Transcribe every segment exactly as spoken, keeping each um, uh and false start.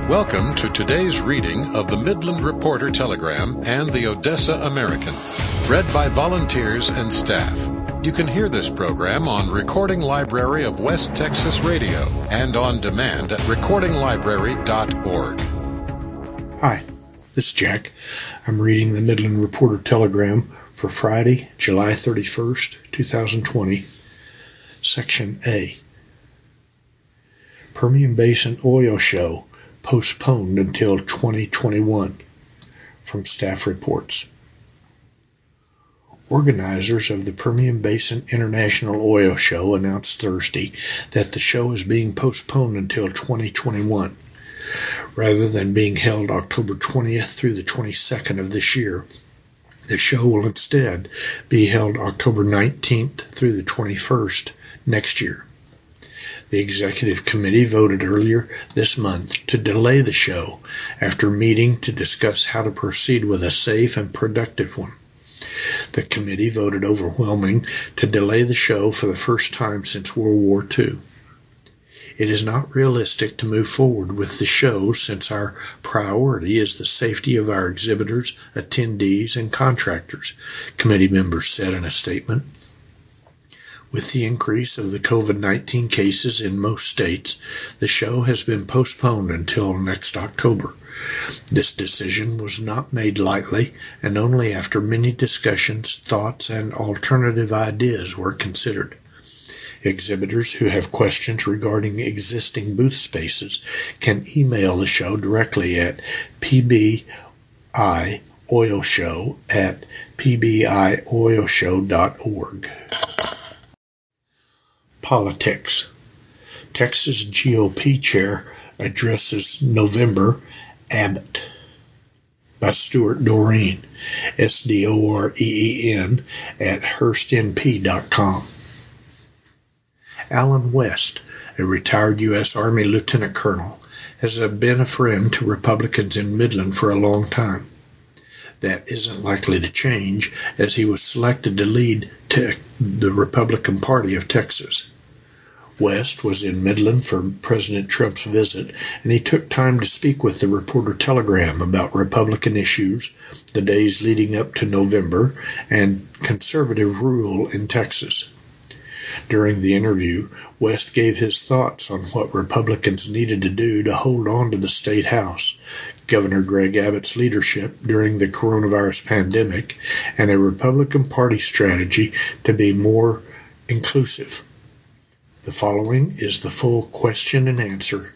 Welcome to today's reading of the Midland Reporter Telegram and the Odessa American, read by volunteers and staff. You can hear this program on Recording Library of West Texas Radio and on demand at recording library dot org. Hi, this is Jack. I'm reading the Midland Reporter Telegram for Friday, July thirty-first, twenty twenty. Section A. Permian Basin Oil Show postponed until twenty twenty-one. From staff reports. Organizers of the Permian Basin International Oil Show announced Thursday that the show is being postponed until twenty twenty-one. Rather than being held October twentieth through the twenty-second of this year, the show will instead be held October nineteenth through the twenty-first next year. The executive committee voted earlier this month to delay the show after meeting to discuss how to proceed with a safe and productive one. The committee voted overwhelming to delay the show for the first time since World War Two. It is not realistic to move forward with the show since our priority is the safety of our exhibitors, attendees, and contractors, committee members said in a statement. With the increase of the COVID nineteen cases in most states, the show has been postponed until next October. This decision was not made lightly, and only after many discussions, thoughts, and alternative ideas were considered. Exhibitors who have questions regarding existing booth spaces can email the show directly at p b i oil show at p b i oil show dot org. Politics. Texas G O P chair addresses November Abbott by Stuart Doreen, S D O R E E N, at hurst n p dot com. Alan West, a retired U S Army lieutenant colonel, has been a friend to Republicans in Midland for a long time. That isn't likely to change, as he was selected to lead te- the Republican Party of Texas. West was in Midland for President Trump's visit, and he took time to speak with the Reporter Telegram about Republican issues, the days leading up to November, and conservative rule in Texas. During the interview, West gave his thoughts on what Republicans needed to do to hold on to the state house, Governor Greg Abbott's leadership during the coronavirus pandemic, and a Republican Party strategy to be more inclusive. The following is the full question and answer.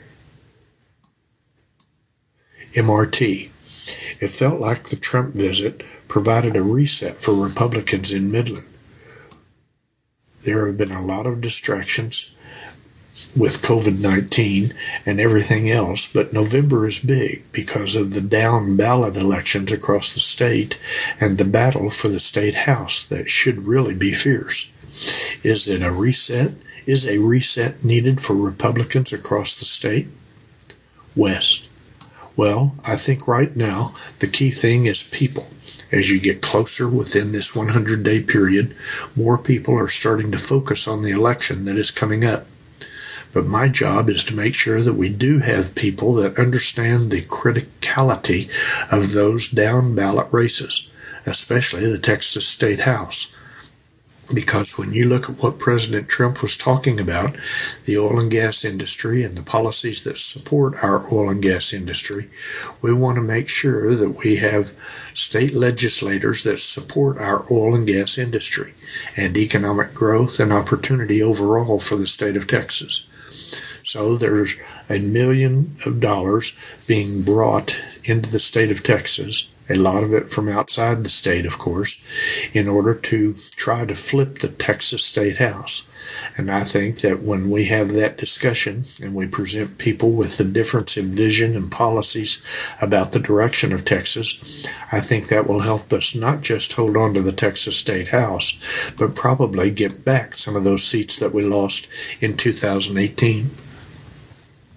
M R T. It felt like the Trump visit provided a reset for Republicans in Midland. There have been a lot of distractions with COVID nineteen and everything else, but November is big because of the down ballot elections across the state and the battle for the state house that should really be fierce. Is it a reset? Is a reset needed for Republicans across the state? West. Well, I think right now the key thing is people. As you get closer within this one hundred day period, more people are starting to focus on the election that is coming up. But my job is to make sure that we do have people that understand the criticality of those down ballot races, especially the Texas State House. Because when you look at what President Trump was talking about, the oil and gas industry and the policies that support our oil and gas industry, we want to make sure that we have state legislators that support our oil and gas industry and economic growth and opportunity overall for the state of Texas. So there's a million of dollars being brought into the state of Texas, a lot of it from outside the state, of course, in order to try to flip the Texas State House. And I think that when we have that discussion and we present people with the difference in vision and policies about the direction of Texas, I think that will help us not just hold on to the Texas State House, but probably get back some of those seats that we lost in two thousand eighteen.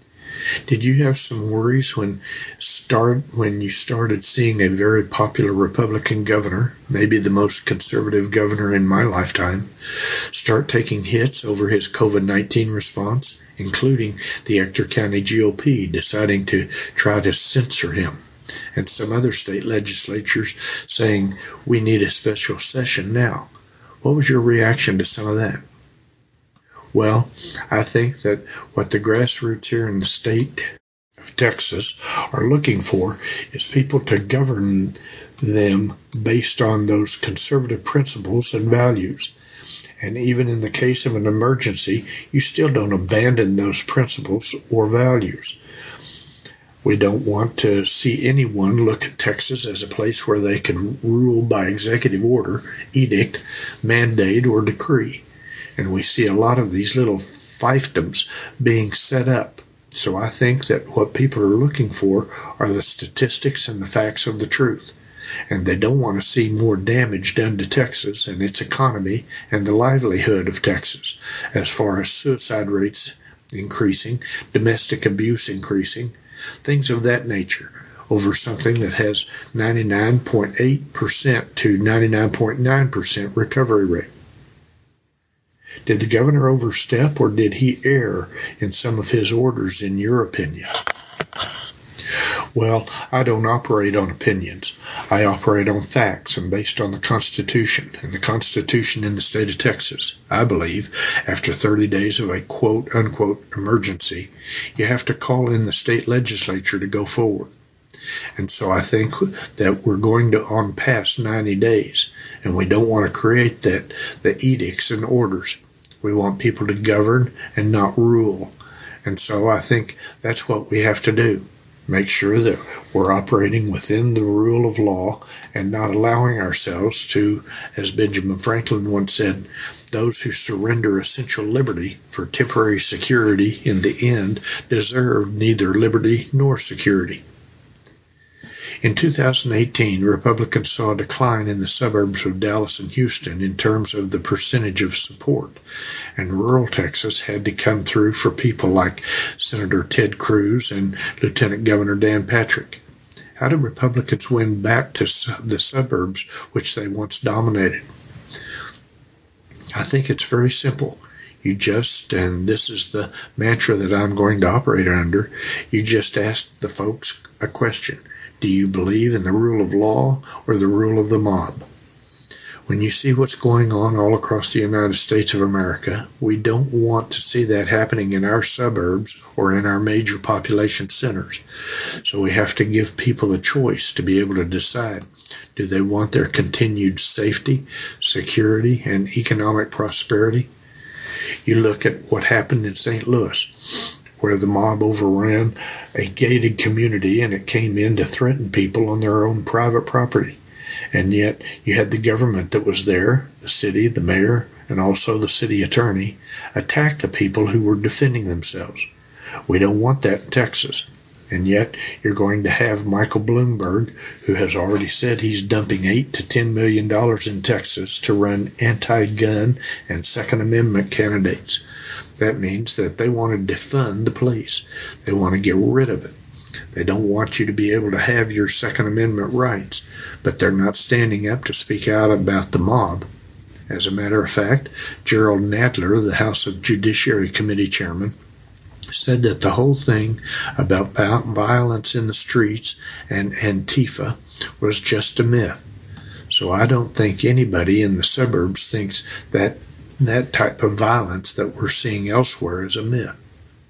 Did you have some worries when start when you started seeing a very popular Republican governor, maybe the most conservative governor in my lifetime, start taking hits over his COVID nineteen response, including the Ector County G O P deciding to try to censor him, and some other state legislatures saying we need a special session now? What was your reaction to some of that? Well, I think that what the grassroots here in the state of Texas are looking for is people to govern them based on those conservative principles and values. And even in the case of an emergency, you still don't abandon those principles or values. We don't want to see anyone look at Texas as a place where they can rule by executive order, edict, mandate, or decree. And we see a lot of these little fiefdoms being set up. So I think that what people are looking for are the statistics and the facts of the truth. And they don't want to see more damage done to Texas and its economy and the livelihood of Texas, as far as suicide rates increasing, domestic abuse increasing, things of that nature, over something that has ninety-nine point eight percent to ninety-nine point nine percent recovery rate. Did the governor overstep, or did he err in some of his orders, in your opinion? Well, I don't operate on opinions. I operate on facts and based on the Constitution, and the Constitution in the state of Texas. I believe after thirty days of a quote-unquote emergency, you have to call in the state legislature to go forward. And so I think that we're going to on past ninety days, and we don't want to create that the edicts and orders. We want people to govern and not rule. And so I think that's what we have to do. Make sure that we're operating within the rule of law and not allowing ourselves to, as Benjamin Franklin once said, those who surrender essential liberty for temporary security in the end deserve neither liberty nor security. In two thousand eighteen, Republicans saw a decline in the suburbs of Dallas and Houston in terms of the percentage of support, and rural Texas had to come through for people like Senator Ted Cruz and Lieutenant Governor Dan Patrick. How did Republicans win back to the suburbs which they once dominated? I think it's very simple. You just, and this is the mantra that I'm going to operate under, you just ask the folks a question. Do you believe in the rule of law or the rule of the mob? When you see what's going on all across the United States of America, we don't want to see that happening in our suburbs or in our major population centers. So we have to give people a choice to be able to decide, do they want their continued safety, security, and economic prosperity? You look at what happened in Saint Louis, where the mob overran a gated community and it came in to threaten people on their own private property. And yet you had the government that was there, the city, the mayor, and also the city attorney, attack the people who were defending themselves. We don't want that in Texas. And yet you're going to have Michael Bloomberg, who has already said he's dumping eight to ten million dollars in Texas to run anti-gun and Second Amendment candidates. That means that they want to defund the police. They want to get rid of it. They don't want you to be able to have your Second Amendment rights, but they're not standing up to speak out about the mob. As a matter of fact, Gerald Nadler, the House of Judiciary Committee chairman, said that the whole thing about violence in the streets and Antifa was just a myth. So I don't think anybody in the suburbs thinks that that type of violence that we're seeing elsewhere is a myth.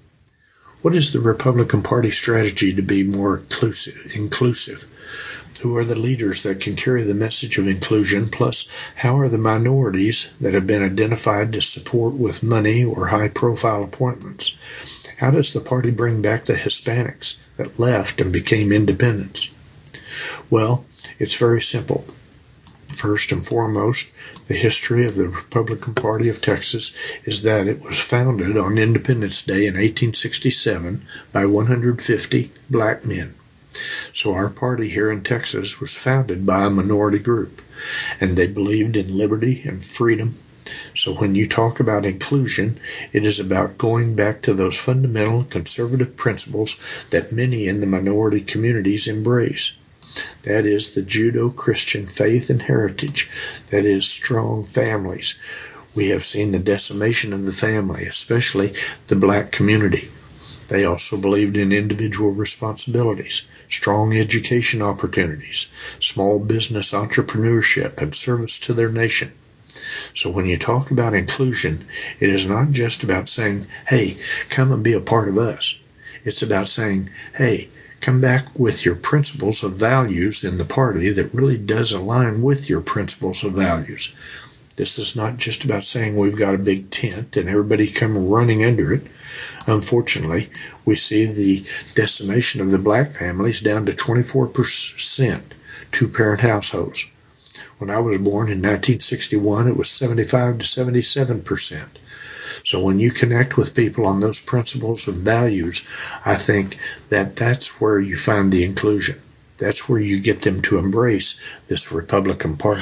What is the Republican Party strategy to be more inclusive? inclusive? Who are the leaders that can carry the message of inclusion? Plus, how are the minorities that have been identified to support with money or high-profile appointments? How does the party bring back the Hispanics that left and became independents? Well, it's very simple. First and foremost, the history of the Republican Party of Texas is that it was founded on Independence Day in eighteen sixty-seven by one hundred fifty black men. So our party here in Texas was founded by a minority group, and they believed in liberty and freedom So when you talk about inclusion, it is about going back to those fundamental conservative principles that many in the minority communities embrace. That is the Judeo-Christian faith and heritage. That is strong families. We have seen the decimation of the family, especially the black community. They also believed in individual responsibilities, strong education opportunities, small business entrepreneurship, and service to their nation. So when you talk about inclusion, it is not just about saying, hey, come and be a part of us. It's about saying, hey, come back with your principles of values in the party that really does align with your principles of values. This is not just about saying we've got a big tent and everybody come running under it. Unfortunately, we see the decimation of the black families down to twenty-four percent two-parent households. When I was born in nineteen sixty-one, it was seventy-five to seventy-seven percent. So when you connect with people on those principles and values, I think that that's where you find the inclusion. That's where you get them to embrace this Republican Party.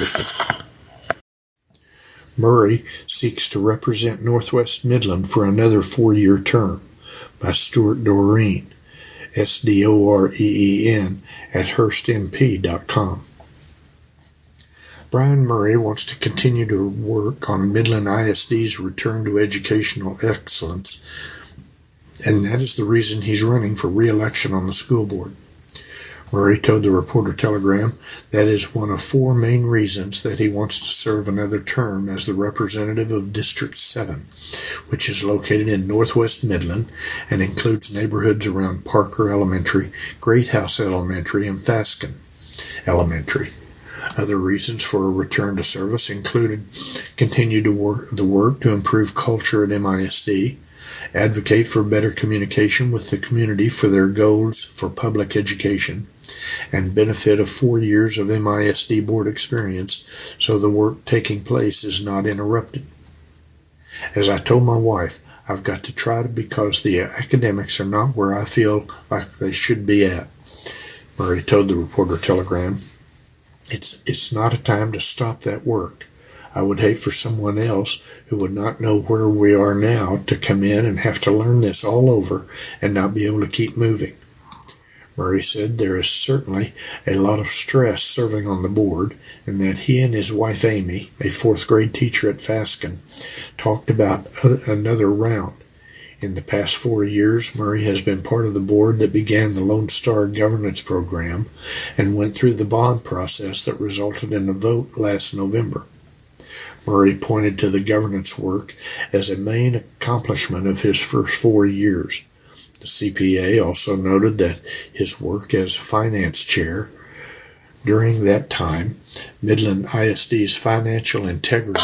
Murray seeks to represent Northwest Midland for another four-year term by Stuart Doreen, S D O R E E N, at Hearst M P dot com. Brian Murray wants to continue to work on Midland I S D's return to educational excellence, and that is the reason he's running for re-election on the school board. Murray told the Reporter-Telegram that is one of four main reasons that he wants to serve another term as the representative of District seven, which is located in Northwest Midland and includes neighborhoods around Parker Elementary, Great House Elementary, and Fasken Elementary. Other reasons for a return to service included continue to work the work to improve culture at M I S D, advocate for better communication with the community for their goals for public education, and benefit of four years of M I S D board experience so the work taking place is not interrupted. As I told my wife, I've got to try to because the academics are not where I feel like they should be at. Murray told the Reporter-Telegram, It's, it's not a time to stop that work. I would hate for someone else who would not know where we are now to come in and have to learn this all over and not be able to keep moving. Murray said there is certainly a lot of stress serving on the board and that he and his wife Amy, a fourth grade teacher at Fasken, talked about another round. In the past four years, Murray has been part of the board that began the Lone Star Governance Program and went through the bond process that resulted in a vote last November. Murray pointed to the governance work as a main accomplishment of his first four years. The C P A also noted that his work as finance chair during that time, Midland I S D's financial integrity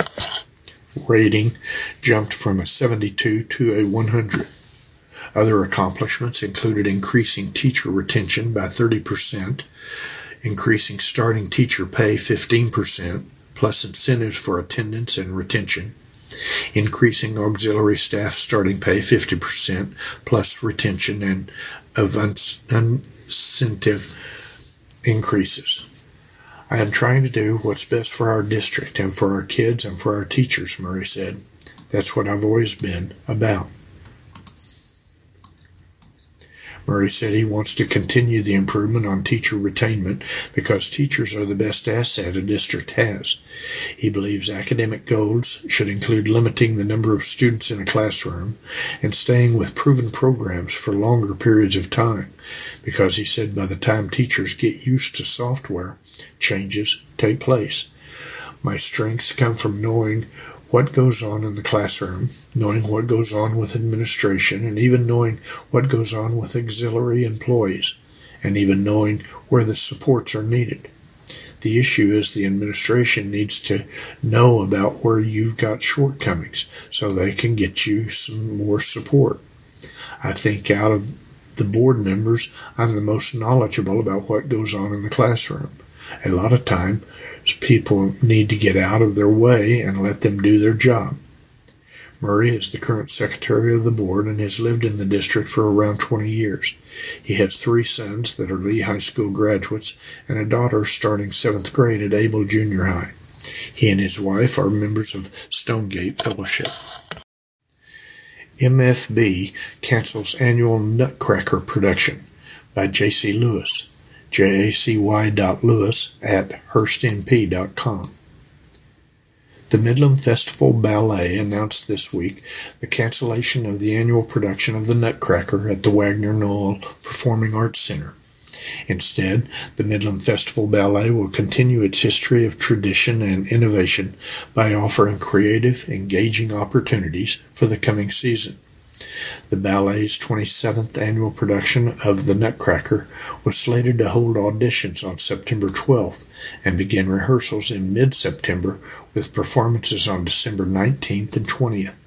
rating jumped from a seventy-two to a one hundred. Other accomplishments included increasing teacher retention by thirty percent, increasing starting teacher pay fifteen percent, plus incentives for attendance and retention, increasing auxiliary staff starting pay fifty percent, plus retention and of incentive increases. I am trying to do what's best for our district and for our kids and for our teachers, Murray said. That's what I've always been about. Murray said he wants to continue the improvement on teacher retainment because teachers are the best asset a district has. He believes academic goals should include limiting the number of students in a classroom and staying with proven programs for longer periods of time, because he said by the time teachers get used to software, changes take place. My strengths come from knowing what goes on in the classroom, knowing what goes on with administration, and even knowing what goes on with auxiliary employees, and even knowing where the supports are needed. The issue is the administration needs to know about where you've got shortcomings so they can get you some more support. I think out of the board members, I'm the most knowledgeable about what goes on in the classroom. A lot of time, people need to get out of their way and let them do their job. Murray is the current secretary of the board and has lived in the district for around twenty years. He has three sons that are Lee High School graduates and a daughter starting seventh grade at Able Junior High. He and his wife are members of Stonegate Fellowship. M F B cancels annual Nutcracker production by J C Lewis, J A C Y dot Lewis at Hearst M P dot com. The Midland Festival Ballet announced this week the cancellation of the annual production of the Nutcracker at the Wagner Noel Performing Arts Center. Instead, the Midland Festival Ballet will continue its history of tradition and innovation by offering creative, engaging opportunities for the coming season. The ballet's twenty-seventh annual production of The Nutcracker was slated to hold auditions on September twelfth and begin rehearsals in mid-September with performances on December nineteenth and twentieth.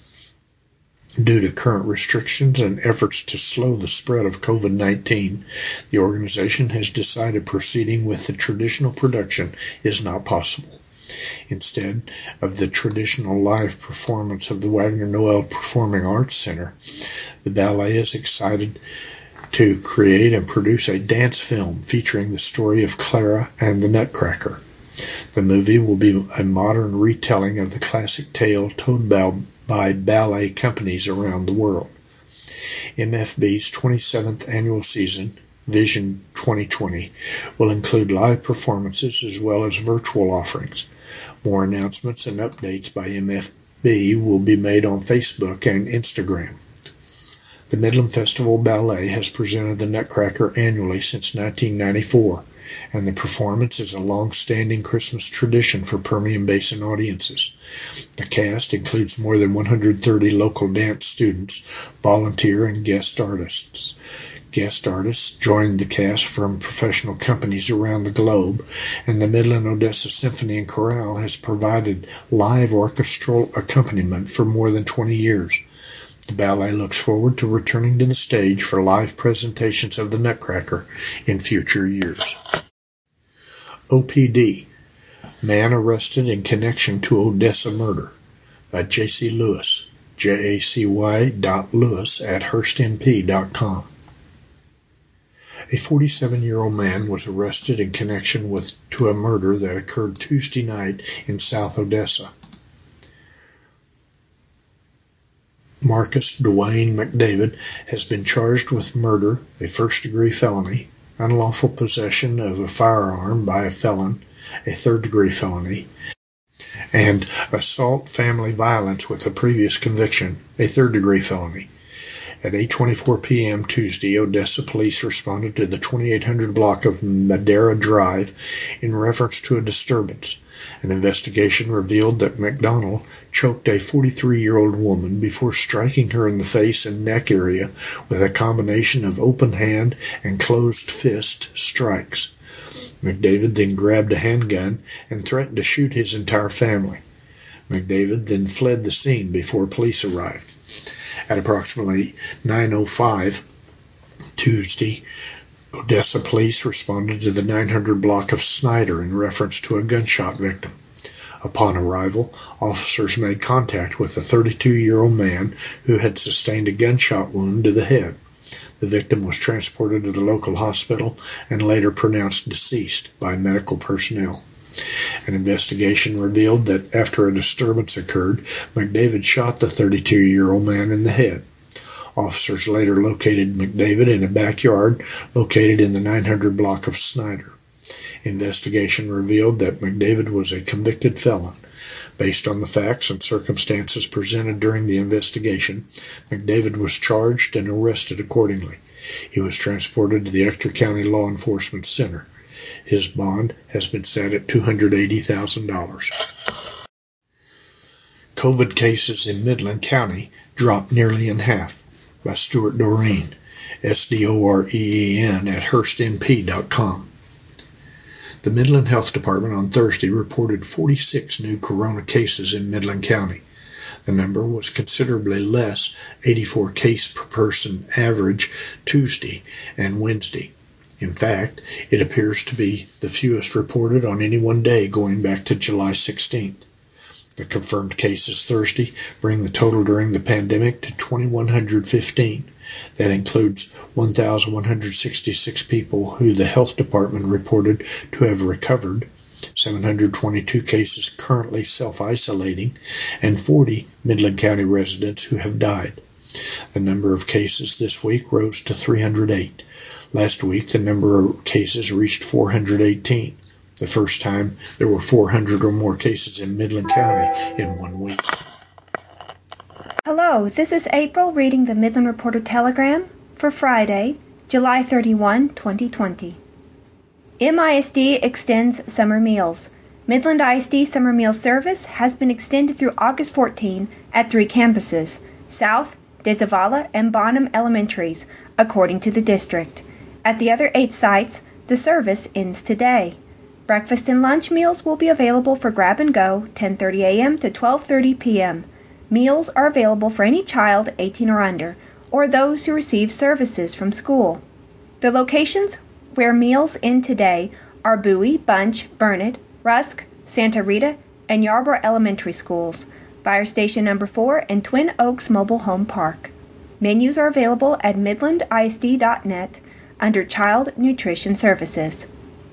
Due to current restrictions and efforts to slow the spread of COVID nineteen, the organization has decided proceeding with the traditional production is not possible. Instead of the traditional live performance of the Wagner Noel Performing Arts Center, the ballet is excited to create and produce a dance film featuring the story of Clara and the Nutcracker. The movie will be a modern retelling of the classic tale told by ballet companies around the world. M F B's twenty-seventh annual season, Vision twenty twenty, will include live performances as well as virtual offerings. More announcements and updates by M F B will be made on Facebook and Instagram. The Midland Festival Ballet has presented the Nutcracker annually since nineteen ninety-four, and the performance is a long-standing Christmas tradition for Permian Basin audiences. The cast includes more than one hundred thirty local dance students, volunteer and guest artists. Guest artists joined the cast from professional companies around the globe, and the Midland Odessa Symphony and Chorale has provided live orchestral accompaniment for more than twenty years. The ballet looks forward to returning to the stage for live presentations of the Nutcracker in future years. O P D, Man Arrested in Connection to Odessa Murder by J C Lewis, J A C Y dot Lewis at Hearst M P dot com. A forty-seven-year-old man was arrested in connection with to a murder that occurred Tuesday night in South Odessa. Marcus Dwayne McDavid has been charged with murder, a first-degree felony, unlawful possession of a firearm by a felon, a third-degree felony, and assault family violence with a previous conviction, a third-degree felony. At eight twenty-four p.m. Tuesday, Odessa police responded to the twenty-eight hundred block of Madera Drive in reference to a disturbance. An investigation revealed that McDonald choked a forty-three-year-old woman before striking her in the face and neck area with a combination of open hand and closed fist strikes. McDavid then grabbed a handgun and threatened to shoot his entire family. McDavid then fled the scene before police arrived. At approximately nine oh five Tuesday, Odessa police responded to the nine hundred block of Snyder in reference to a gunshot victim. Upon arrival, officers made contact with a thirty-two-year-old man who had sustained a gunshot wound to the head. The victim was transported to the local hospital and later pronounced deceased by medical personnel. An investigation revealed that after a disturbance occurred, McDavid shot the thirty-two-year-old man in the head. Officers later located McDavid in a backyard located in the nine hundred block of Snyder. Investigation revealed that McDavid was a convicted felon. Based on the facts and circumstances presented during the investigation, McDavid was charged and arrested accordingly. He was transported to the Ector County Law Enforcement Center. His bond has been set at two hundred eighty thousand dollars. COVID cases in Midland County dropped nearly in half by Stuart Doreen, S D O R E E N at Hearst M P dot com. The Midland Health Department on Thursday reported forty-six new corona cases in Midland County. The number was considerably less, eighty-four case per person average Tuesday and Wednesday. In fact, it appears to be the fewest reported on any one day going back to July sixteenth. The confirmed cases Thursday bring the total during the pandemic to two thousand one hundred fifteen. That includes one thousand one hundred sixty-six people who the health department reported to have recovered, seven hundred twenty-two cases currently self-isolating, and forty Midland County residents who have died. The number of cases this week rose to three hundred eight. Last week, the number of cases reached four hundred eighteen. The first time there were four hundred or more cases in Midland County in one week. Hello, this is April reading the Midland Reporter Telegram for Friday, July thirty-first, twenty twenty. M I S D extends summer meals. Midland I S D summer meal service has been extended through August fourteenth at three campuses, South, DeZavala, and Bonham Elementaries, according to the district. At the other eight sites, the service ends today. Breakfast and lunch meals will be available for grab and go ten thirty a.m. to twelve thirty p.m. Meals are available for any child eighteen or under, or those who receive services from school. The locations where meals end today are Bowie, Bunch, Burnett, Rusk, Santa Rita, and Yarborough Elementary Schools, Fire Station Number four, and Twin Oaks Mobile Home Park. Menus are available at midland I S D dot net under Child Nutrition Services.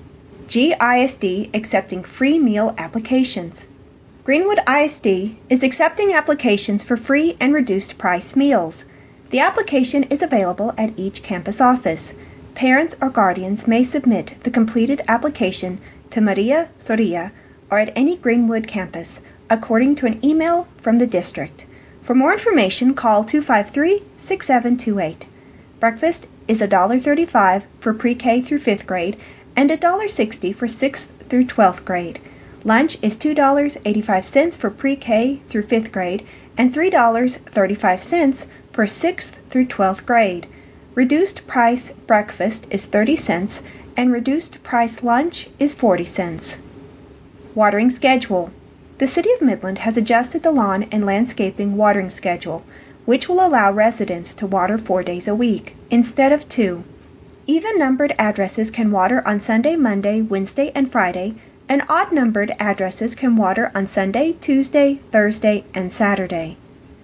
G I S D accepting free meal applications. Greenwood I S D is accepting applications for free and reduced price meals. The application is available at each campus office. Parents or guardians may submit the completed application to Maria Soria or at any Greenwood campus, according to an email from the district. For more information, call two five three, six seven two eight. Breakfast is one dollar thirty-five for pre-K through fifth grade and one dollar sixty for sixth through twelfth grade. Lunch is two dollars and eighty-five cents for pre-K through fifth grade and three dollars and thirty-five cents for sixth through twelfth grade. Reduced price breakfast is thirty cents and reduced price lunch is forty cents. Watering schedule. The City of Midland has adjusted the lawn and landscaping watering schedule, which will allow residents to water four days a week instead of two. Even-numbered addresses can water on Sunday, Monday, Wednesday, and Friday, and odd-numbered addresses can water on Sunday, Tuesday, Thursday, and Saturday.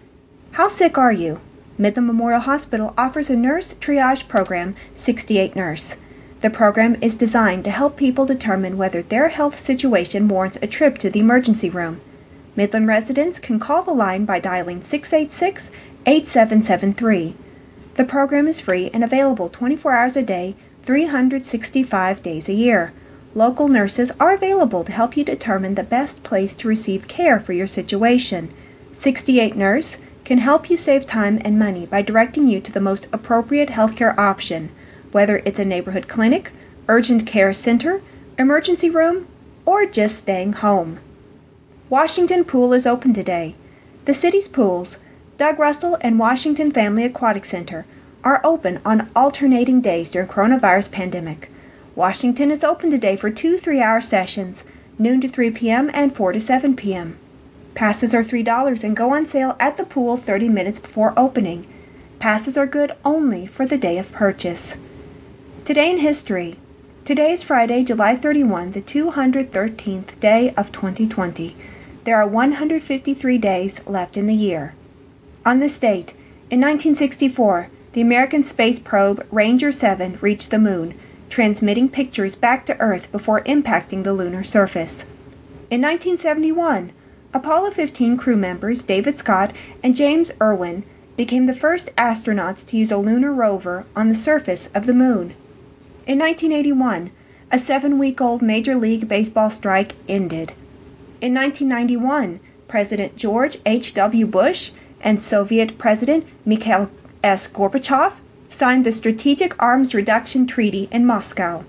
How sick are you? Midland Memorial Hospital offers a nurse triage program, sixty-eight Nurse. The program is designed to help people determine whether their health situation warrants a trip to the emergency room. Midland residents can call the line by dialing six eight six, eight seven seven three. The program is free and available twenty-four hours a day, three hundred sixty-five days a year. Local nurses are available to help you determine the best place to receive care for your situation. sixty-eight Nurse can help you save time and money by directing you to the most appropriate healthcare option, whether it's a neighborhood clinic, urgent care center, emergency room, or just staying home. Washington Pool is open today. The city's pools, Doug Russell and Washington Family Aquatic Center, are open on alternating days during coronavirus pandemic. Washington is open today for two three-hour sessions, noon to three p.m. and four to seven p.m. Passes are three dollars and go on sale at the pool thirty minutes before opening. Passes are good only for the day of purchase. Today in history. Today is Friday, July thirty-first, the two hundred thirteenth day of twenty twenty. There are one hundred fifty-three days left in the year. On this date, in nineteen sixty-four, the American space probe Ranger seven reached the moon, transmitting pictures back to Earth before impacting the lunar surface. In nineteen seventy-one, Apollo fifteen crew members David Scott and James Irwin became the first astronauts to use a lunar rover on the surface of the moon. In nineteen eighty-one, a seven-week-old Major League Baseball strike ended. In nineteen ninety-one, President George H W Bush and Soviet President Mikhail S. Gorbachev signed the Strategic Arms Reduction Treaty in Moscow.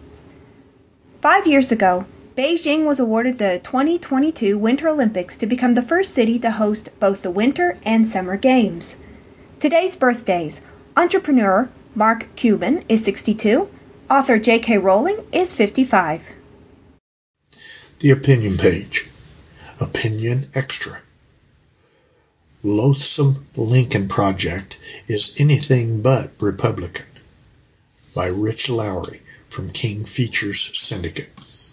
Five years ago, Beijing was awarded the twenty twenty-two Winter Olympics to become the first city to host both the Winter and Summer Games. Today's birthdays: entrepreneur Mark Cuban is sixty-two, author J K Rowling is fifty-five. The opinion page. Opinion extra. Loathsome Lincoln Project is anything but Republican, by Rich Lowry from King Features Syndicate.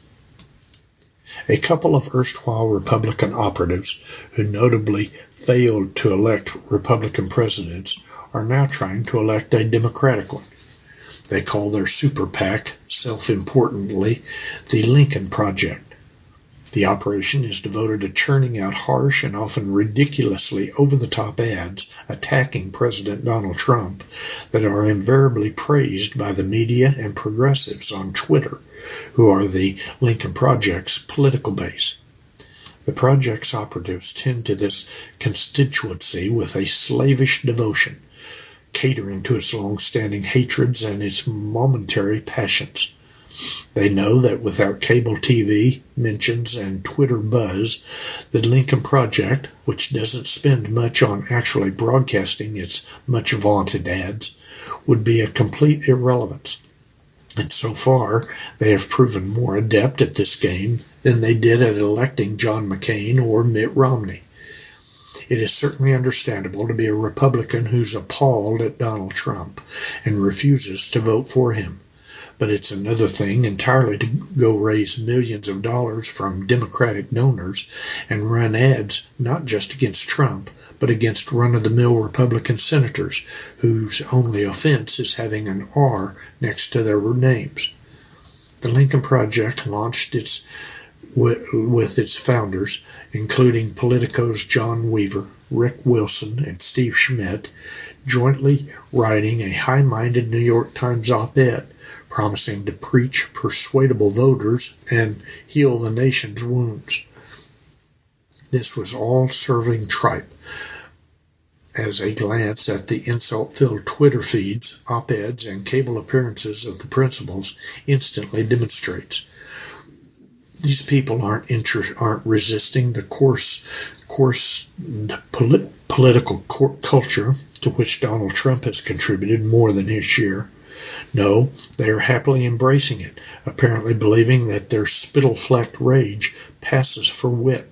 A couple of erstwhile Republican operatives who notably failed to elect Republican presidents are now trying to elect a Democratic one. They call their super PAC, self-importantly, the Lincoln Project. The operation is devoted to churning out harsh and often ridiculously over-the-top ads attacking President Donald Trump that are invariably praised by the media and progressives on Twitter, who are the Lincoln Project's political base. The project's operatives tend to this constituency with a slavish devotion, catering to its long-standing hatreds and its momentary passions. They know that without cable T V, mentions, and Twitter buzz, the Lincoln Project, which doesn't spend much on actually broadcasting its much-vaunted ads, would be a complete irrelevance. And so far, they have proven more adept at this game than they did at electing John McCain or Mitt Romney. It is certainly understandable to be a Republican who's appalled at Donald Trump and refuses to vote for him. But it's another thing entirely to go raise millions of dollars from Democratic donors and run ads not just against Trump, but against run-of-the-mill Republican senators whose only offense is having an R next to their names. The Lincoln Project launched its with, with its founders, including Politico's John Weaver, Rick Wilson, and Steve Schmidt, jointly writing a high-minded New York Times op-ed promising to preach persuadable voters and heal the nation's wounds. This was all serving tripe, as a glance at the insult-filled Twitter feeds, op-eds, and cable appearances of the principals instantly demonstrates. These people aren't inter- aren't resisting the coarse, coarse polit- political cor- culture to which Donald Trump has contributed more than his share. No, they are happily embracing it, apparently believing that their spittle-flecked rage passes for wit.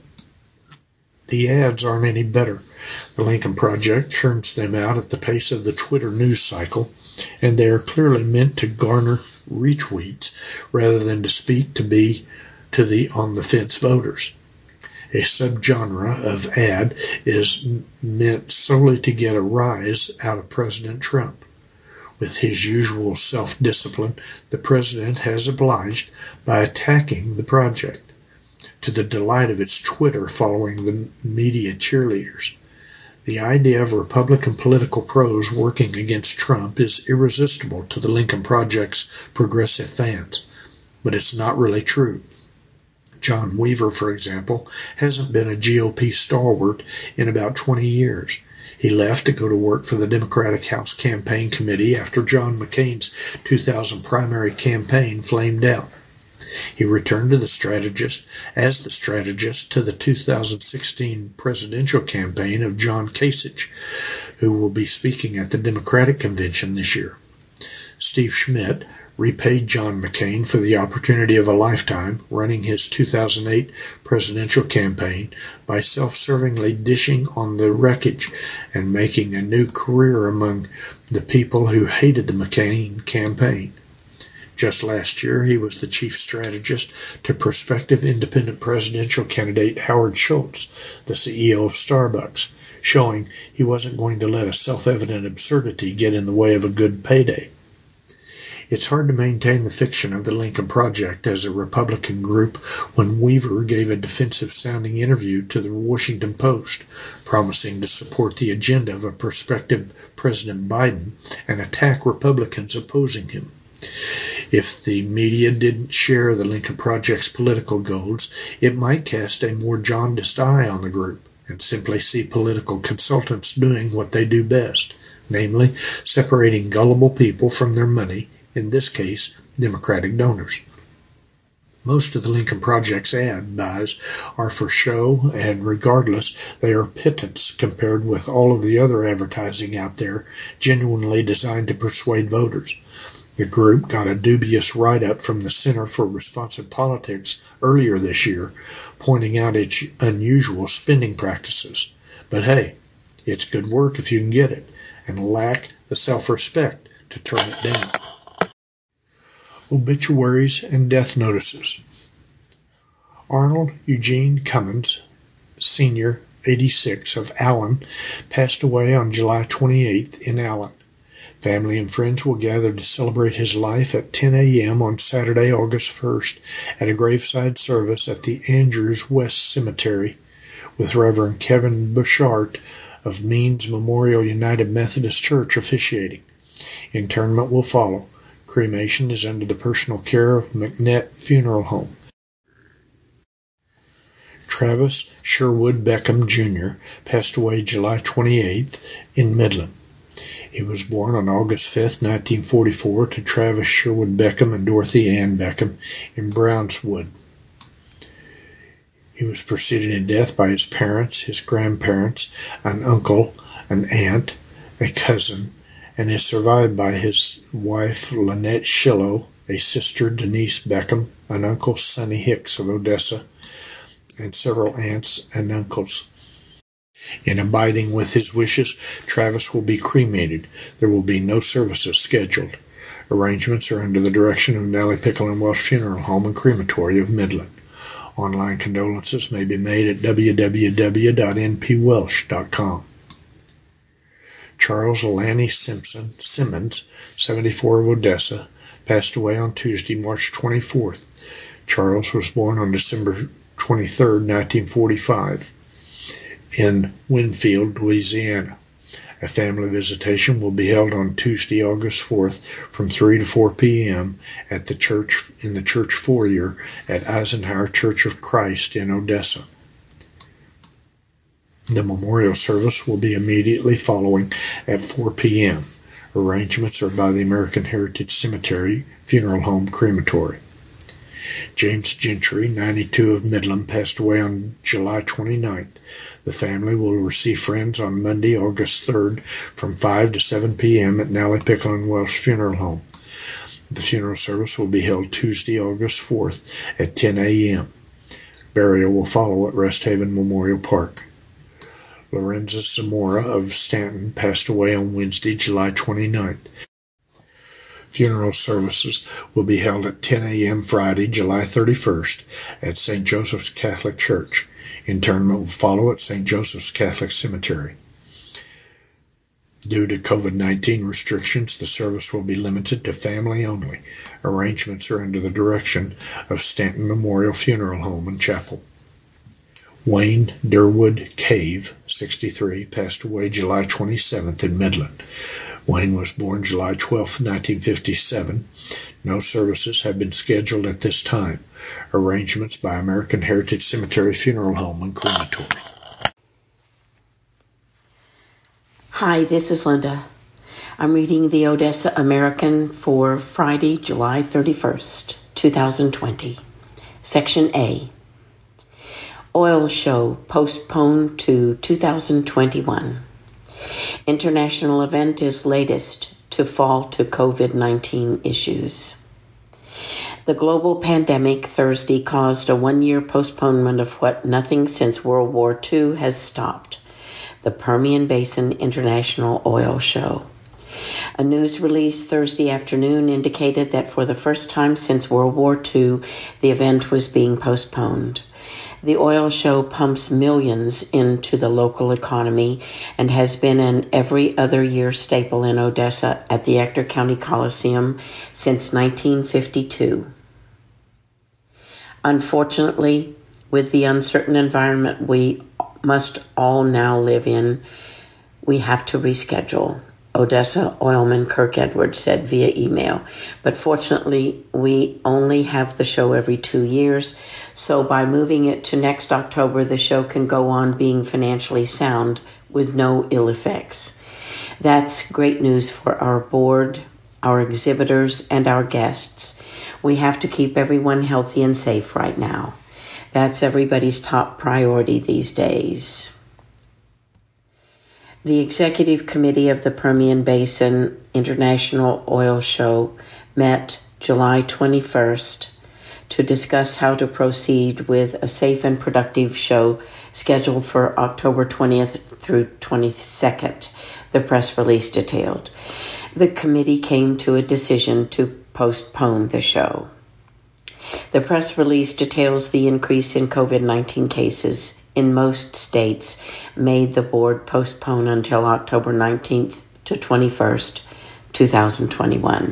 The ads aren't any better. The Lincoln Project churns them out at the pace of the Twitter news cycle, and they are clearly meant to garner retweets rather than to speak to be to the on-the-fence voters. A subgenre of ad is meant solely to get a rise out of President Trump. With his usual self-discipline, the president has obliged by attacking the project, to the delight of its Twitter following the media cheerleaders. The idea of Republican political pros working against Trump is irresistible to the Lincoln Project's progressive fans, but it's not really true. John Weaver, for example, hasn't been a G O P stalwart in about twenty years. He left to go to work for the Democratic House Campaign Committee after John McCain's two thousand primary campaign flamed out. He returned to the strategist as the strategist to the two thousand sixteen presidential campaign of John Kasich, who will be speaking at the Democratic Convention this year. Steve Schmidt repaid John McCain for the opportunity of a lifetime running his two thousand eight presidential campaign by self-servingly dishing on the wreckage and making a new career among the people who hated the McCain campaign. Just last year, he was the chief strategist to prospective independent presidential candidate Howard Schultz, the C E O of Starbucks, showing he wasn't going to let a self-evident absurdity get in the way of a good payday. It's hard to maintain the fiction of the Lincoln Project as a Republican group when Weaver gave a defensive-sounding interview to the Washington Post, promising to support the agenda of a prospective President Biden and attack Republicans opposing him. If the media didn't share the Lincoln Project's political goals, it might cast a more jaundiced eye on the group and simply see political consultants doing what they do best, namely separating gullible people from their money, in this case, Democratic donors. Most of the Lincoln Project's ad buys are for show, and regardless, they are pittance compared with all of the other advertising out there genuinely designed to persuade voters. The group got a dubious write-up from the Center for Responsive Politics earlier this year, pointing out its unusual spending practices. But hey, it's good work if you can get it, and lack the self-respect to turn it down. Obituaries and death notices. Arnold Eugene Cummins, Senior, eighty-six, of Allen, passed away on July twenty-eighth in Allen. Family and friends will gather to celebrate his life at ten a.m. on Saturday, August first, at a graveside service at the Andrews West Cemetery with Reverend Kevin Bouchard of Means Memorial United Methodist Church officiating. Interment will follow. Cremation is under the personal care of McNett Funeral Home. Travis Sherwood Beckham Junior passed away July twenty-eighth in Midland. He was born on August fifth, nineteen forty-four, to Travis Sherwood Beckham and Dorothy Ann Beckham in Brownswood. He was preceded in death by his parents, his grandparents, an uncle, an aunt, a cousin, and is survived by his wife Lynette Shillow, a sister Denise Beckham, an uncle Sonny Hicks of Odessa, and several aunts and uncles. In abiding with his wishes, Travis will be cremated. There will be no services scheduled. Arrangements are under the direction of Nally Pickle and Welsh Funeral Home and Crematory of Midland. Online condolences may be made at w w w dot n p welsh dot com. Charles Lanny Simpson Simmons, seventy-four, of Odessa, passed away on Tuesday, March twenty-fourth. Charles was born on December twenty-third, nineteen forty-five, in Winfield, Louisiana. A family visitation will be held on Tuesday, August fourth, from three to four p.m. at the church in the church foyer at Eisenhower Church of Christ in Odessa. The memorial service will be immediately following at four p.m. Arrangements are by the American Heritage Cemetery Funeral Home Crematory. James Gentry, ninety-two, of Midland, passed away on July twenty-ninth. The family will receive friends on Monday, August third, from five to seven p.m. at Nally Pickle and Welsh Funeral Home. The funeral service will be held Tuesday, August fourth, at ten a.m. Burial will follow at Rest Haven Memorial Park. Lorenza Zamora of Stanton passed away on Wednesday, July twenty-ninth. Funeral services will be held at ten a.m. Friday, July thirty-first, at Saint Joseph's Catholic Church. Interment will follow at Saint Joseph's Catholic Cemetery. Due to COVID nineteen restrictions, the service will be limited to family only. Arrangements are under the direction of Stanton Memorial Funeral Home and Chapel. Wayne Durwood Cave, sixty-three, passed away July twenty-seventh in Midland. Wayne was born July twelfth, nineteen fifty-seven. No services have been scheduled at this time. Arrangements by American Heritage Cemetery Funeral Home and Crematory. Hi, this is Linda. I'm reading the Odessa American for Friday, July thirty-first, twenty twenty. Section A. Oil show postponed to two thousand twenty-one. International event is latest to fall to COVID nineteen issues. The global pandemic Thursday caused a one-year postponement of what nothing since World War Two has stopped, the Permian Basin International Oil Show. A news release Thursday afternoon indicated that for the first time since World War Two, the event was being postponed. The oil show pumps millions into the local economy and has been an every other year staple in Odessa at the Ector County Coliseum since nineteen fifty-two. Unfortunately, with the uncertain environment we must all now live in, we have to reschedule, Odessa oilman Kirk Edwards said via email. But fortunately, we only have the show every two years, so by moving it to next October, the show can go on being financially sound with no ill effects. That's great news for our board, our exhibitors, and our guests. We have to keep everyone healthy and safe right now. That's everybody's top priority these days. The Executive Committee of the Permian Basin International Oil Show met July twenty-first to discuss how to proceed with a safe and productive show scheduled for October twentieth through twenty-second, the press release detailed. The committee came to a decision to postpone the show. The press release details the increase in COVID nineteen cases in most states made the board postpone until October nineteenth to twenty-first twenty twenty-one.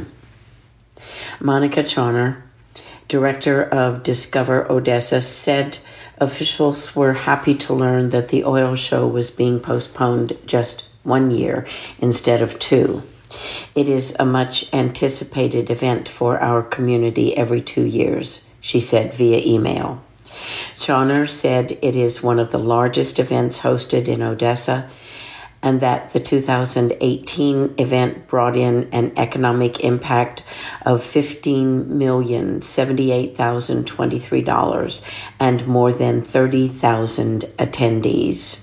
Monica Chauner, director of Discover Odessa, said officials were happy to learn that the oil show was being postponed just one year instead of two. It is a much anticipated event for our community every two years, she said via email. Chauner said it is one of the largest events hosted in Odessa, and that the two thousand eighteen event brought in an economic impact of fifteen million seventy-eight thousand twenty-three dollars and more than thirty thousand attendees.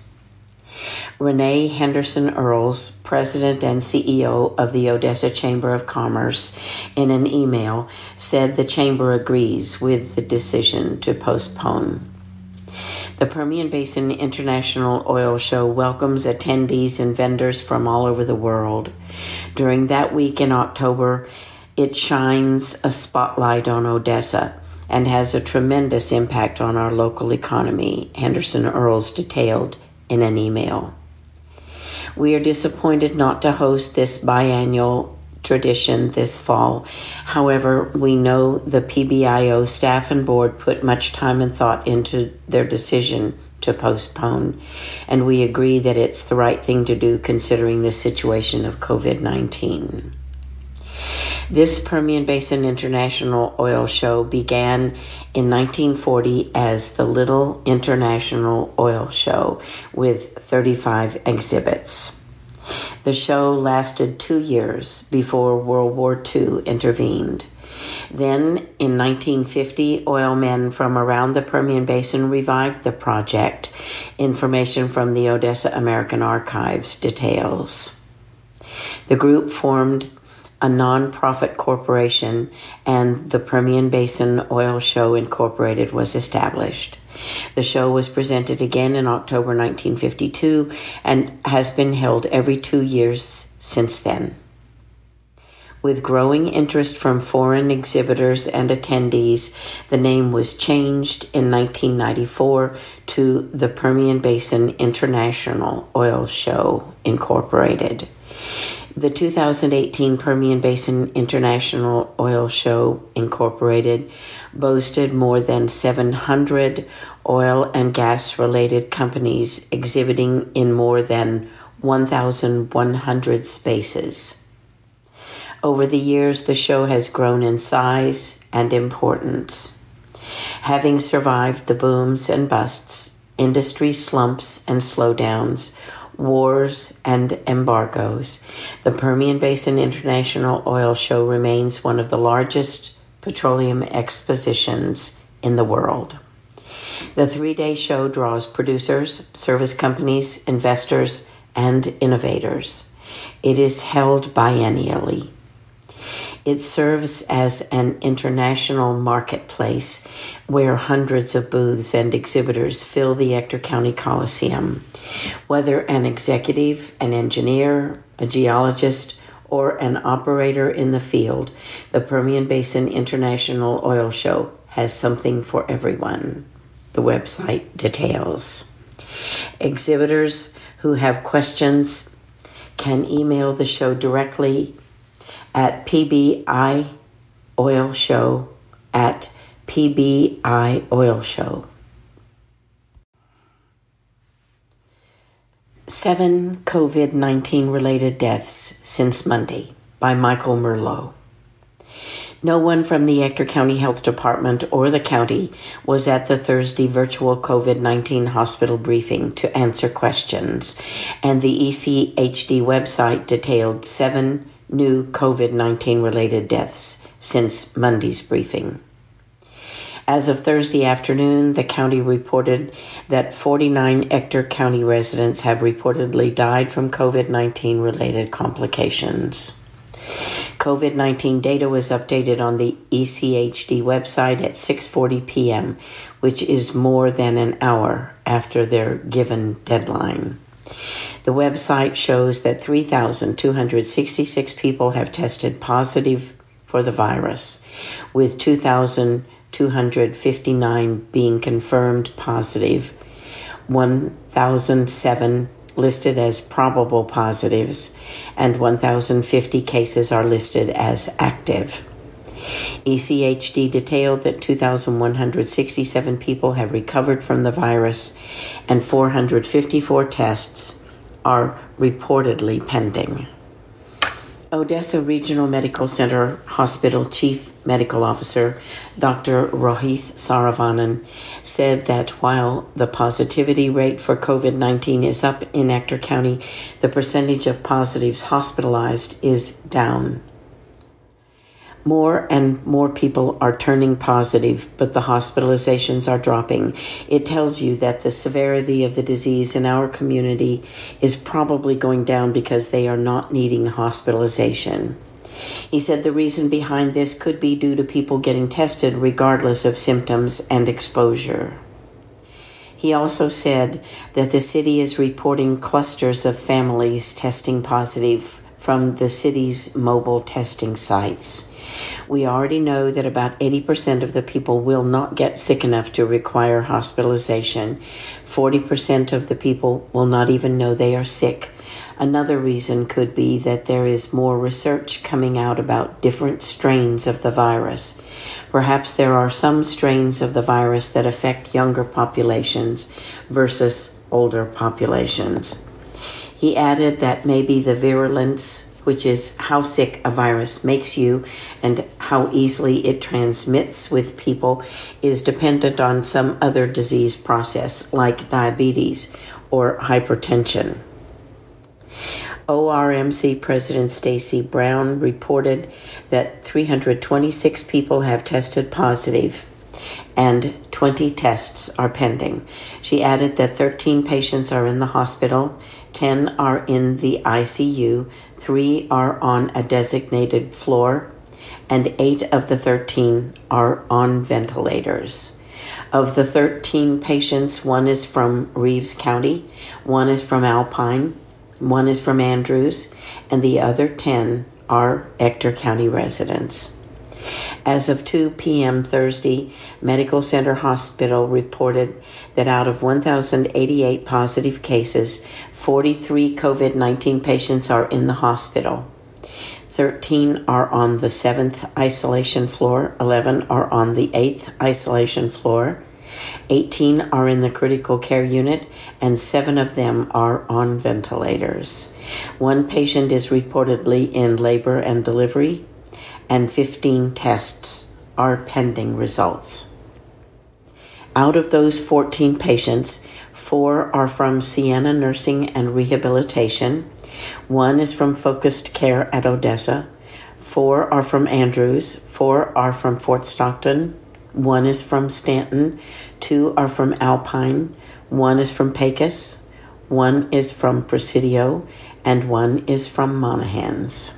Renee Henderson Earls, president and C E O of the Odessa Chamber of Commerce, in an email said the chamber agrees with the decision to postpone. The Permian Basin International Oil Show welcomes attendees and vendors from all over the world. During that week in October, it shines a spotlight on Odessa and has a tremendous impact on our local economy, Henderson Earls detailed in an email. We are disappointed not to host this biannual tradition this fall. However, we know the P B I O staff and board put much time and thought into their decision to postpone, and we agree that it's the right thing to do considering the situation of covid nineteen. This Permian Basin International Oil Show began in nineteen forty as the Little International Oil Show with thirty-five exhibits. The show lasted two years before World War Two intervened. Then, in nineteen fifty, oil men from around the Permian Basin revived the project. Information from the Odessa American Archives details. The group formed a non-profit corporation, and the Permian Basin Oil Show Incorporated was established. The show was presented again in October nineteen fifty-two and has been held every two years since then. With growing interest from foreign exhibitors and attendees, the name was changed in nineteen ninety-four to the Permian Basin International Oil Show Incorporated. The two thousand eighteen Permian Basin International Oil Show Incorporated boasted more than seven hundred oil and gas-related companies exhibiting in more than one thousand one hundred spaces. Over the years, the show has grown in size and importance. Having survived the booms and busts, industry slumps and slowdowns, wars and embargoes, the Permian Basin International Oil Show remains one of the largest petroleum expositions in the world. The three-day show draws producers, service companies, investors, and innovators. It is held biennially. It serves as an international marketplace where hundreds of booths and exhibitors fill the Ector County Coliseum. Whether an executive, an engineer, a geologist, or an operator in the field, the Permian Basin International Oil Show has something for everyone. The website details. Exhibitors who have questions can email the show directly at P B I Oil Show at P B I Oil Show. Seven covid nineteen related deaths since Monday by Michael Merlot. No one from the Ector County Health Department or the county was at the Thursday virtual covid nineteen hospital briefing to answer questions, and the E C H D website detailed seven new covid nineteen related deaths since Monday's briefing. As of Thursday afternoon, the county reported that forty-nine Ector County residents have reportedly died from covid nineteen related complications. covid nineteen data was updated on the E C H D website at six forty p.m., which is more than an hour after their given deadline. The website shows that three thousand two hundred sixty-six people have tested positive for the virus, with two thousand two hundred fifty-nine being confirmed positive, one thousand seven listed as probable positives, and one thousand fifty cases are listed as active. E C H D detailed that two thousand one hundred sixty-seven people have recovered from the virus, and four hundred fifty-four tests are reportedly pending. Odessa Regional Medical Center Hospital Chief Medical Officer Doctor Rohit Saravanan said that while the positivity rate for COVID nineteen is up in Ector County, the percentage of positives hospitalized is down. More and more people are turning positive, but the hospitalizations are dropping. It tells you that the severity of the disease in our community is probably going down because they are not needing hospitalization. He said the reason behind this could be due to people getting tested regardless of symptoms and exposure. He also said that the city is reporting clusters of families testing positive from the city's mobile testing sites. We already know that about eighty percent of the people will not get sick enough to require hospitalization. forty percent of the people will not even know they are sick. Another reason could be that there is more research coming out about different strains of the virus. Perhaps there are some strains of the virus that affect younger populations versus older populations. He added that maybe the virulence, which is how sick a virus makes you and how easily it transmits with people, is dependent on some other disease process like diabetes or hypertension. O R M C President Stacy Brown reported that three hundred twenty-six people have tested positive and twenty tests are pending. She added that thirteen patients are in the hospital, ten are in the I C U, three are on a designated floor, and eight of the thirteen are on ventilators. Of the thirteen patients, one is from Reeves County, one is from Alpine, one is from Andrews, and the other ten are Ector County residents. As of two p.m. Thursday, Medical Center Hospital reported that out of one thousand eighty-eight positive cases, forty-three COVID nineteen patients are in the hospital. thirteen are on the seventh isolation floor, eleven are on the eighth isolation floor, eighteen are in the critical care unit, and seven of them are on ventilators. One patient is reportedly in labor and delivery, and fifteen tests are pending results. Out of those fourteen patients, four are from Sienna Nursing and Rehabilitation, one is from Focused Care at Odessa, four are from Andrews, four are from Fort Stockton, one is from Stanton, two are from Alpine, one is from Pecos, one is from Presidio, and one is from Monahans.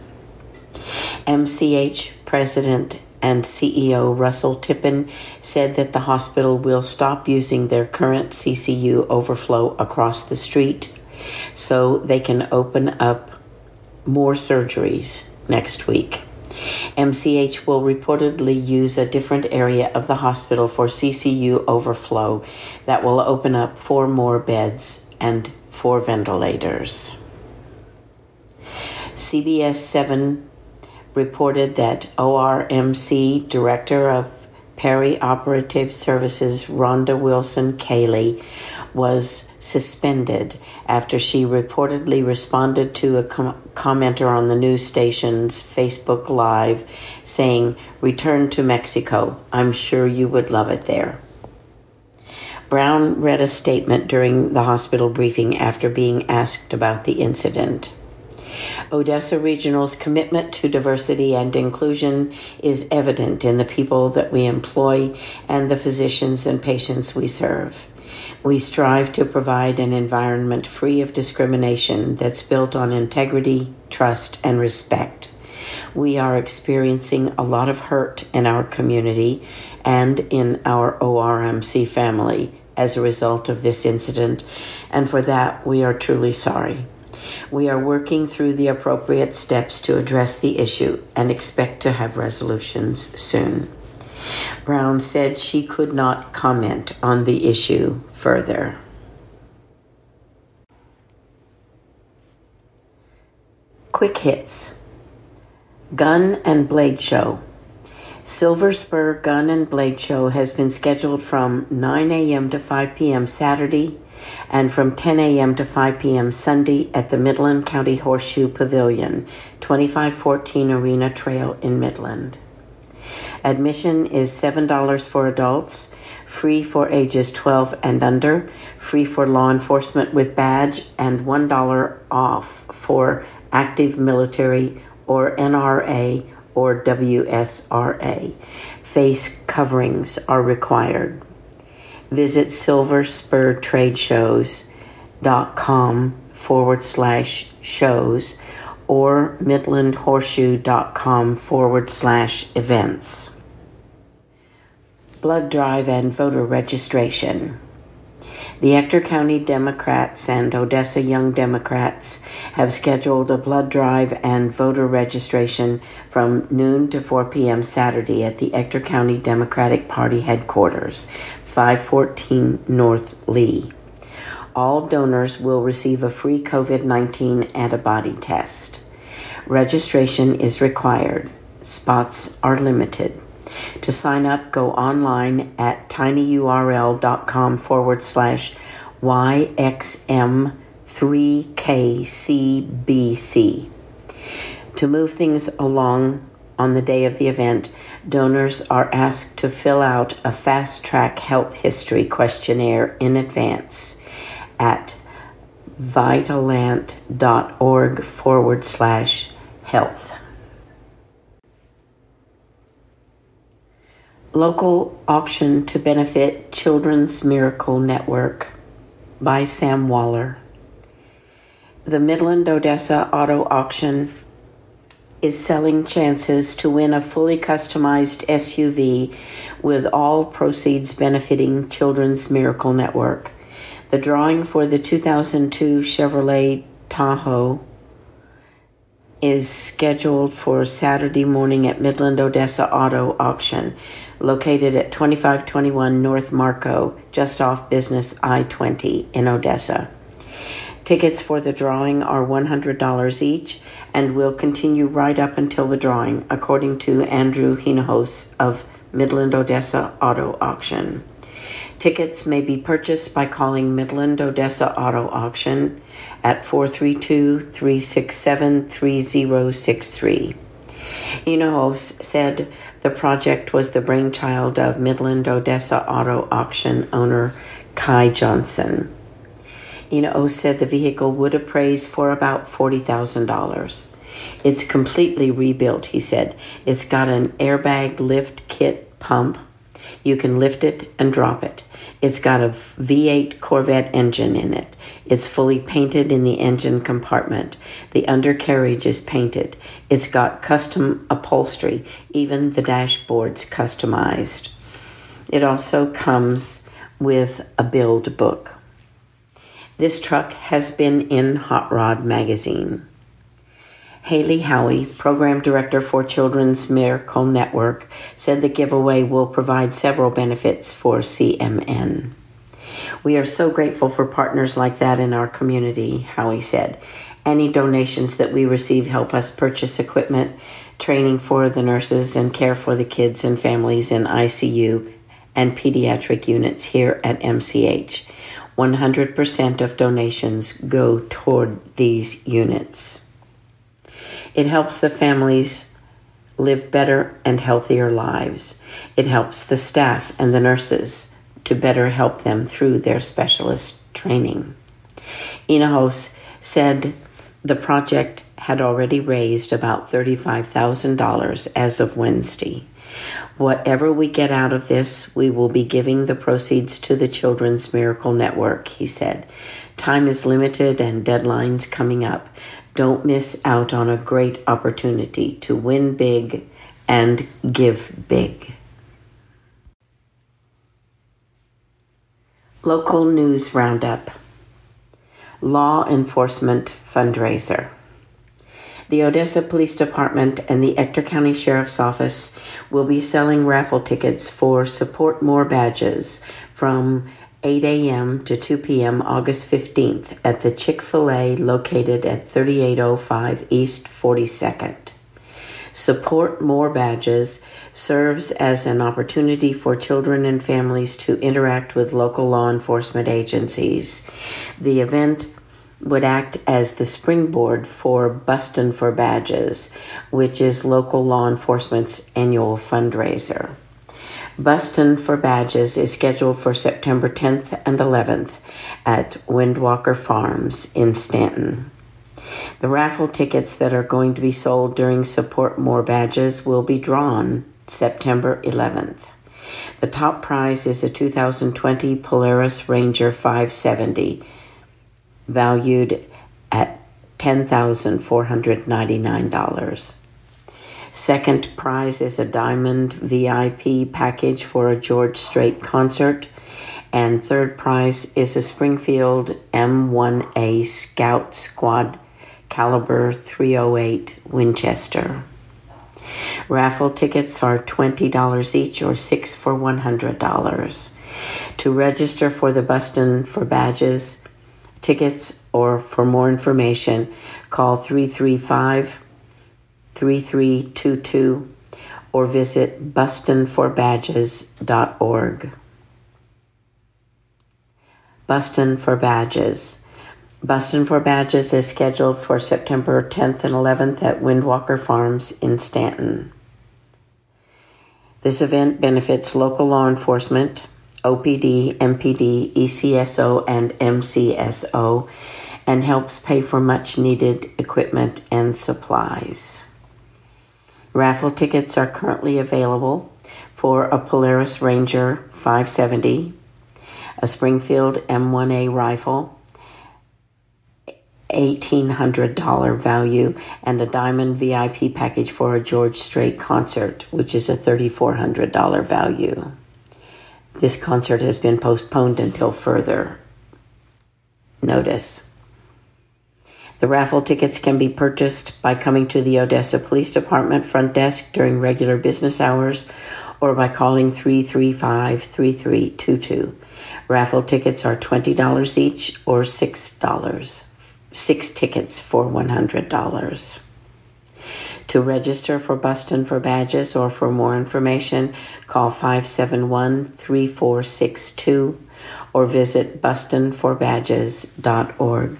M C H President and C E O Russell Tippin said that the hospital will stop using their current C C U overflow across the street so they can open up more surgeries next week. M C H will reportedly use a different area of the hospital for C C U overflow that will open up four more beds and four ventilators. C B S seven reported that O R M C Director of Perioperative Services Rhonda Wilson Cayley was suspended after she reportedly responded to a com- commenter on the news station's Facebook Live saying, "Return to Mexico. I'm sure you would love it there." Brown read a statement during the hospital briefing after being asked about the incident. Odessa Regional's commitment to diversity and inclusion is evident in the people that we employ and the physicians and patients we serve. We strive to provide an environment free of discrimination that's built on integrity, trust, and respect. We are experiencing a lot of hurt in our community and in our O R M C family as a result of this incident, and for that we are truly sorry. We are working through the appropriate steps to address the issue and expect to have resolutions soon. Brown said she could not comment on the issue further. Quick hits. Gun and Blade Show. Silver Spur Gun and Blade Show has been scheduled from nine a.m. to five p.m. Saturday and from ten a.m. to five p.m. Sunday at the Midland County Horseshoe Pavilion, twenty-five fourteen Arena Trail in Midland. Admission is seven dollars for adults, free for ages twelve and under, free for law enforcement with badge, and one dollar off for active military or N R A or W S R A. Face coverings are required. Visit silverspurtradeshows.com forward slash shows or midlandhorseshoe.com forward slash events. Blood drive and voter registration. The Ector County Democrats and Odessa Young Democrats have scheduled a blood drive and voter registration from noon to four p.m. Saturday at the Ector County Democratic Party headquarters, five fourteen North Lee. All donors will receive a free covid nineteen antibody test. Registration is required. Spots are limited. To sign up, go online at tinyurl.com forward slash YXM3KCBC. To move things along on the day of the event, donors are asked to fill out a fast-track health history questionnaire in advance at vitalant.org forward slash health. Local auction to benefit Children's Miracle Network by Sam Waller. The Midland Odessa Auto Auction is selling chances to win a fully customized S U V with all proceeds benefiting Children's Miracle Network. The drawing for the two thousand two Chevrolet Tahoe is scheduled for Saturday morning at Midland Odessa Auto Auction, located at twenty-five twenty-one North Marco, just off Business I twenty in Odessa. Tickets for the drawing are one hundred dollars each and will continue right up until the drawing, according to Andrew Hinahos of Midland Odessa Auto Auction. Tickets may be purchased by calling Midland Odessa Auto Auction at four three two, three six seven, three zero six three. Hinahos said the project was the brainchild of Midland Odessa Auto Auction owner Kai Johnson. Hinahos said the vehicle would appraise for about forty thousand dollars. It's completely rebuilt, he said. It's got an airbag lift kit pump. You can lift it and drop it. It's got a V eight Corvette engine in it. It's fully painted in the engine compartment. The undercarriage is painted. It's got custom upholstery. Even the dashboard's customized. It also comes with a build book. This truck has been in Hot Rod magazine. Haley Howie, Program Director for Children's Miracle Network, said the giveaway will provide several benefits for C M N. We are so grateful for partners like that in our community, Howie said. Any donations that we receive help us purchase equipment, training for the nurses, and care for the kids and families in I C U and pediatric units here at M C H. one hundred percent of donations go toward these units. It helps the families live better and healthier lives. It helps the staff and the nurses to better help them through their specialist training. Hinahos said the project had already raised about thirty-five thousand dollars as of Wednesday. Whatever we get out of this, we will be giving the proceeds to the Children's Miracle Network, he said. Time is limited and deadlines coming up. Don't miss out on a great opportunity to win big and give big. Local News Roundup. Law Enforcement Fundraiser. The Odessa Police Department and the Ector County Sheriff's Office will be selling raffle tickets for Support More badges from eight a.m. to two p.m. August fifteenth at the Chick-fil-A located at thirty-eight oh five East forty-second. Support More Badges serves as an opportunity for children and families to interact with local law enforcement agencies. The event would act as the springboard for Bustin' for Badges, which is local law enforcement's annual fundraiser. Bustin' for Badges is scheduled for September tenth and eleventh at Windwalker Farms in Stanton. The raffle tickets that are going to be sold during Support More Badges will be drawn September eleventh. The top prize is a two thousand twenty Polaris Ranger five seventy, valued at ten thousand four hundred ninety-nine dollars. Second prize is a Diamond V I P package for a George Strait concert. And third prize is a Springfield M one A Scout Squad Caliber three oh eight Winchester. Raffle tickets are twenty dollars each or six for one hundred dollars. To register for the Bustin' for Badges tickets or for more information, call three three five, three three two two or visit bustin for badges dot org. Bustin' for Badges. Bustin' for Badges is scheduled for September tenth and eleventh at Windwalker Farms in Stanton. This event benefits local law enforcement, O P D, M P D, E C S O, and M C S O, and helps pay for much-needed equipment and supplies. Raffle tickets are currently available for a Polaris Ranger five seventy, a Springfield M one A rifle, eighteen hundred dollars value, and a Diamond V I P package for a George Strait concert, which is a thirty-four hundred dollars value. This concert has been postponed until further notice. The raffle tickets can be purchased by coming to the Odessa Police Department front desk during regular business hours or by calling three three five, three three two two. Raffle tickets are twenty dollars each or six dollars. Six tickets for one hundred dollars. To register for Bustin' for Badges or for more information, call five seven one, three four six two or visit bustin for badges dot org.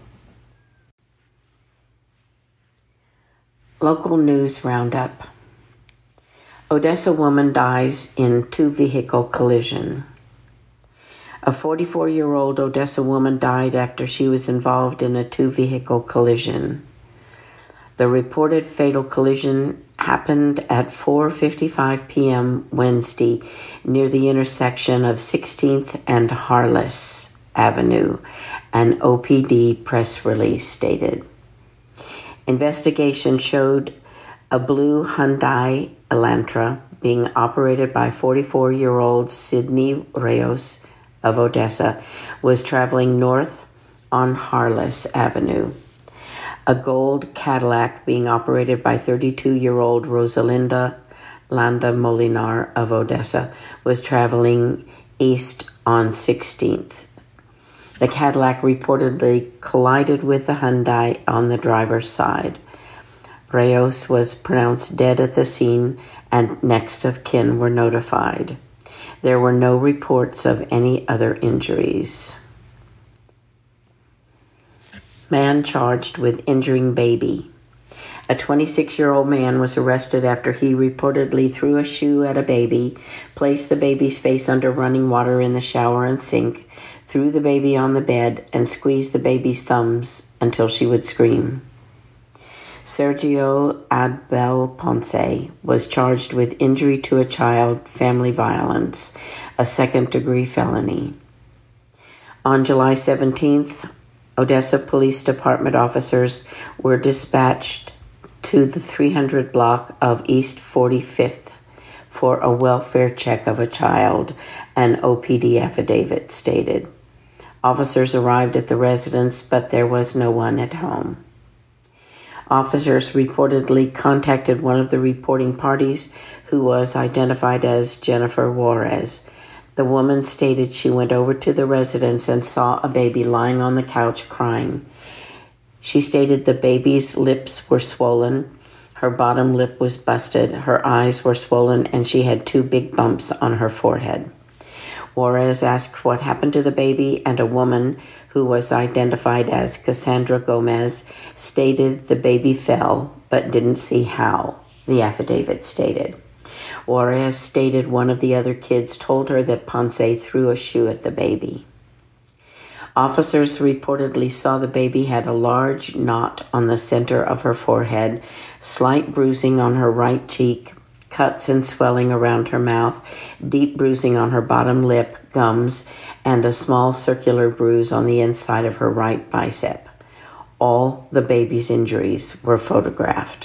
Local News Roundup. Odessa woman dies in two-vehicle collision. A forty-four-year-old Odessa woman died after she was involved in a two-vehicle collision. The reported fatal collision happened at four fifty-five p.m. Wednesday near the intersection of sixteenth and Harless Avenue, an O P D press release stated. Investigation showed a blue Hyundai Elantra being operated by forty-four-year-old Sidney Reyes of Odessa was traveling north on Harless Avenue. A gold Cadillac being operated by thirty-two-year-old Rosalinda Landa Molinar of Odessa was traveling east on sixteenth. The Cadillac reportedly collided with the Hyundai on the driver's side. Reyes was pronounced dead at the scene and next of kin were notified. There were no reports of any other injuries. Man charged with injuring baby. A twenty-six-year-old man was arrested after he reportedly threw a shoe at a baby, placed the baby's face under running water in the shower and sink, threw the baby on the bed, and squeezed the baby's thumbs until she would scream. Sergio Adbel Ponce was charged with injury to a child, family violence, a second-degree felony. On July seventeenth, Odessa Police Department officers were dispatched to the three hundred block of East forty-fifth for a welfare check of a child, an O P D affidavit stated. Officers arrived at the residence, but there was no one at home. Officers reportedly contacted one of the reporting parties, who was identified as Jennifer Juarez. The woman stated she went over to the residence and saw a baby lying on the couch crying. She stated the baby's lips were swollen, her bottom lip was busted, her eyes were swollen, and she had two big bumps on her forehead. Juarez asked what happened to the baby, and a woman who was identified as Cassandra Gomez stated the baby fell but didn't see how, the affidavit stated. Juarez stated one of the other kids told her that Ponce threw a shoe at the baby. Officers reportedly saw the baby had a large knot on the center of her forehead, slight bruising on her right cheek, cuts and swelling around her mouth, deep bruising on her bottom lip, gums, and a small circular bruise on the inside of her right bicep. All the baby's injuries were photographed.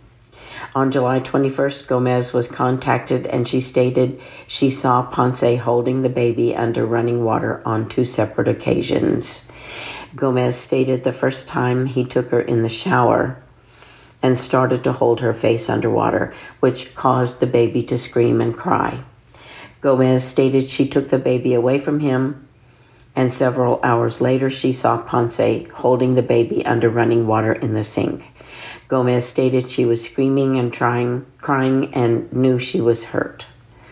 On July twenty-first, Gomez was contacted and she stated she saw Ponce holding the baby under running water on two separate occasions. Gomez stated the first time he took her in the shower and started to hold her face underwater, which caused the baby to scream and cry. Gomez stated she took the baby away from him, and several hours later she saw Ponce holding the baby under running water in the sink. Gomez stated she was screaming and trying, crying and knew she was hurt.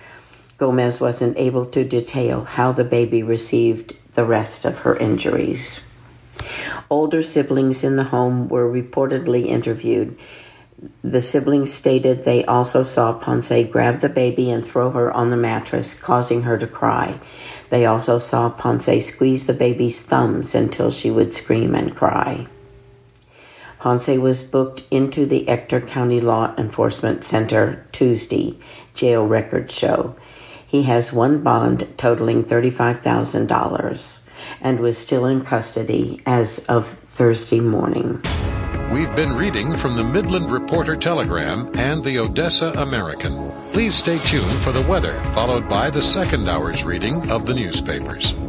Gomez wasn't able to detail how the baby received the rest of her injuries. Older siblings in the home were reportedly interviewed. The siblings stated they also saw Ponce grab the baby and throw her on the mattress, causing her to cry. They also saw Ponce squeeze the baby's thumbs until she would scream and cry. Ponce was booked into the Ector County Law Enforcement Center Tuesday, jail records show. He has one bond totaling thirty-five thousand dollars and was still in custody as of Thursday morning. We've been reading from the Midland Reporter Telegram and the Odessa American. Please stay tuned for the weather, followed by the second hour's reading of the newspapers.